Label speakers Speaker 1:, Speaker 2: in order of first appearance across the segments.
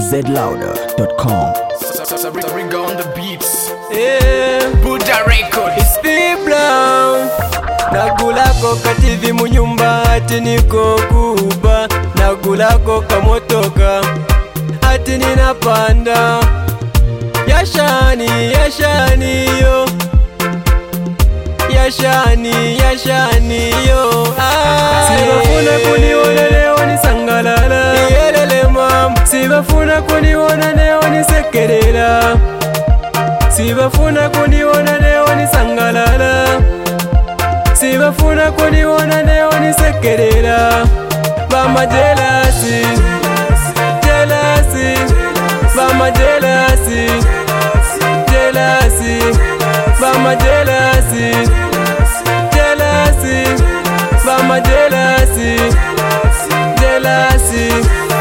Speaker 1: zlouder.com.
Speaker 2: Sabrina on the beats.
Speaker 3: Yeah,
Speaker 2: Buddha Records.
Speaker 3: it's Steve Brown. Nagulako ka TV mu nyumba ati niko Kuba. Nagulako ka motoka ati ninapanda. Yashani, yashani yo. Yashani, yashani yo. Sibafuna kuniona leo ni sangalala. Iyelele mam. Sibafuna kuniona leo ni sekerera. Sibafuna kuniona leo ni sangalala. Sibafuna kuniona leo ni sekerera. Bama jealousy, jealousy. Bama jealousy, jealousy. Bama jealousy, jealousy. Bama jealousy, jealousy.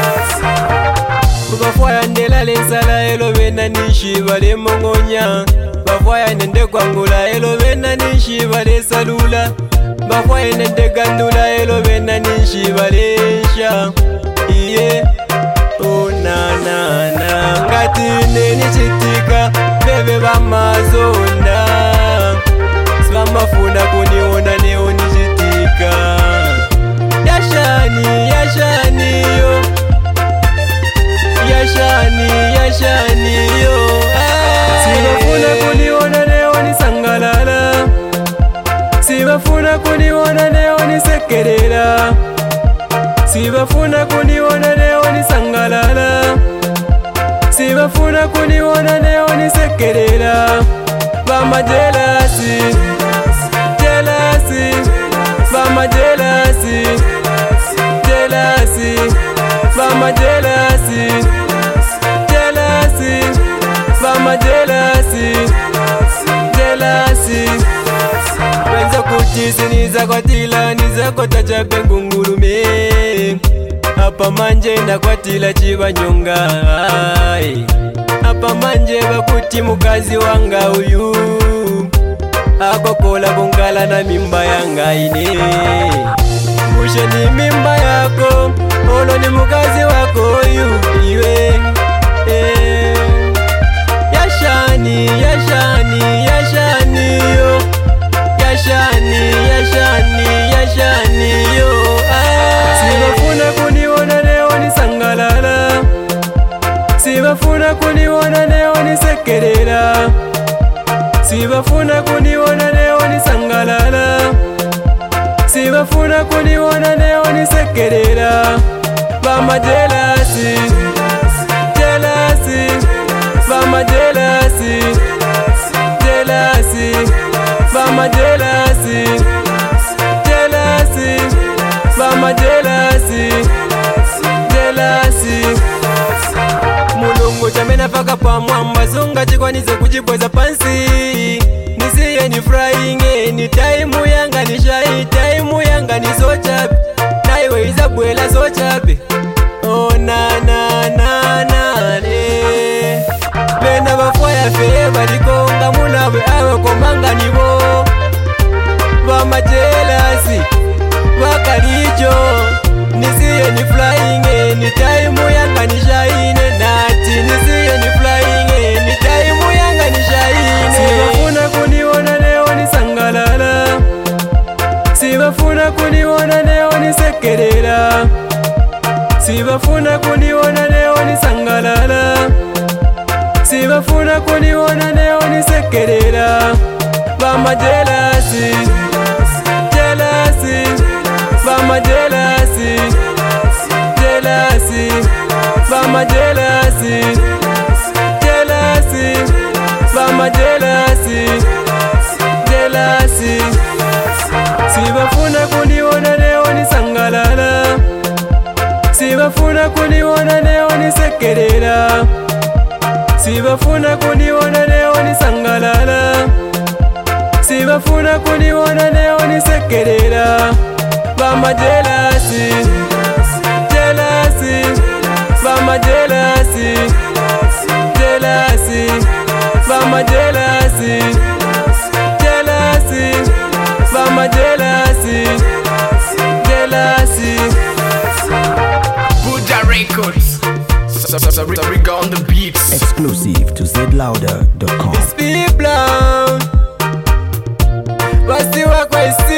Speaker 3: Bafwaya ndela lensala elo bena nishi bale mongonya. Bafwaya nende kwangula elo bena nishi bale salula. Bafwaya nende gandula elo bena nishi bale sha. Iye, oh na na na. Ngati neni chitika, bebe bamazonda. Sibamafuna kuniona neo nichitika. Yashani, yashani yo. Yashani, yashani yo. Sibafuna kuniona leo ni sangalala. Sibafuna kuniona leo ni sekerera. Sibafuna kuniona leo ni sangalala. Sibafuna kuniona leo ni sekerera. Bama jealousy, jealousy. Bama jealousy, jealousy. Bama jealousy, jealousy. Bama jealousy, jealousy. Wenza kuchisi niza kwa tila niza kwa tacha pengungulume. Apa manje na kwa tila chiba nyonga. Apa manje bakuti mukazi wanga uyu. Ako kola kongala na mimba yanga ine. Mushe ni mimba yako, olo ni mukazi wako uyu iwe. Yashani, yashani, yashani yo. Yashani, yashani, yashani yo. Sibafuna kuniona leo ni sangalala. Sibafuna kuniona leo ni sekerera. Sibafuna kuniona leo ni sangalala. Sibafuna kuniona leo ni sekerera. Bama jealousy, jealousy. Bama jealousy, jealousy. Bama jealousy, jealousy. Bama jealousy, jealousy. Mulungu chamena faka pa mwamba zunga chikwanize kujipoza pansi. Nisiye ni frying ni time yanga ni shy time yanga ni so chapi. Naiwe izabwela so chapi. Oh na na na na ne. Bena bafwaya fe balikonga munawe awe komanga nibo. Bama jealousy, bakalijo. Nisiye ni flying ni time yanga ni shine. Nati nisiye ni flying ni time yanga ni shine. Sibafuna kuniona leo ni sangalala. Sibafuna kuniona leo ni sekerera. Sibafuna kuniona leo ni sangalala. Sibafuna kuniona leo ni sekerera. Bama jealousy, jealousy. Bama jealousy, jealousy. Bama jealousy, jealousy. Bama jealousy, jealousy. Sibafuna kuniona leo ni sangalala. Sibafuna kuniona leo ni sekerera. Sibafuna kuniona leo ni sangalala. Sibafuna kuniona leo ni sekerera. Bama jealousy, jealousy. Bama jealousy, jealousy. Bama jealousy, jealousy. Bama jealousy, jealousy.
Speaker 2: Buddha Records. Riga on the beats.
Speaker 1: Exclusive to zlouder.com.
Speaker 3: Speed blown. Wasiwa kwa isi